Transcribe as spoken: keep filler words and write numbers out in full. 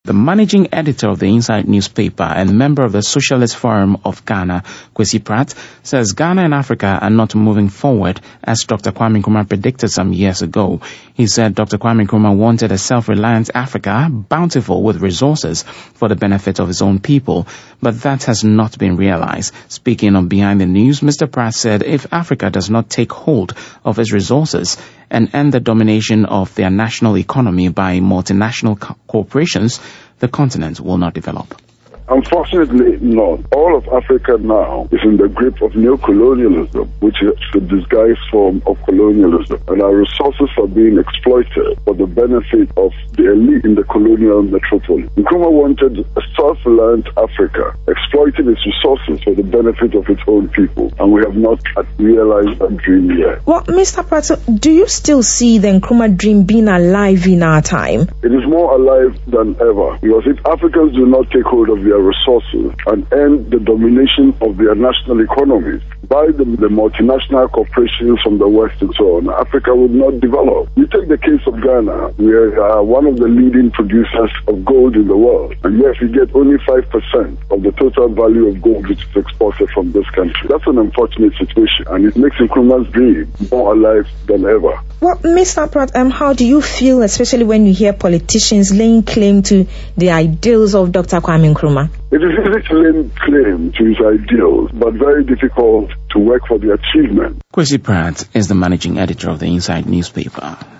The managing editor of the Inside newspaper and member of the Socialist Forum of Ghana, Kwesi Pratt, says Ghana and Africa are not moving forward as Doctor Kwame Nkrumah predicted some years ago. He said Doctor Kwame Nkrumah wanted a self-reliant Africa, bountiful with resources for the benefit of his own people, but that has not been realized. Speaking on Behind the News, Mister Pratt said if Africa does not take hold of its resources and end the domination of their national economy by multinational co- corporations, the continent will not develop. Unfortunately not. All of Africa now is in the grip of neocolonialism, which is the disguised form of colonialism. And our resources are being exploited for the benefit of the elite in the colonial metropolis. Nkrumah wanted a self-reliant Africa, exploiting its resources for the benefit of its own people. And we have not realized that dream yet. Well, Mister Pratt, do you still see the Nkrumah dream being alive in our time? It is more alive than ever. Because if Africans do not take hold of their resources and end the domination of their national economies by the, the multinational corporations from the West and so on, Africa would not develop. You take the case of Ghana, we are uh, one of the leading producers of gold in the world, and yet we get only five percent of the total value of gold which is exported from this country. That's an unfortunate situation, and it makes Nkrumah's dream more alive than ever. Well, Mister Pratt, um, how do you feel, especially when you hear politicians laying claim to the ideals of Doctor Kwame Nkrumah? It is easy to lay claim to his ideals, but very difficult to work for the achievement. Kwesi Pratt is the managing editor of the Inside newspaper.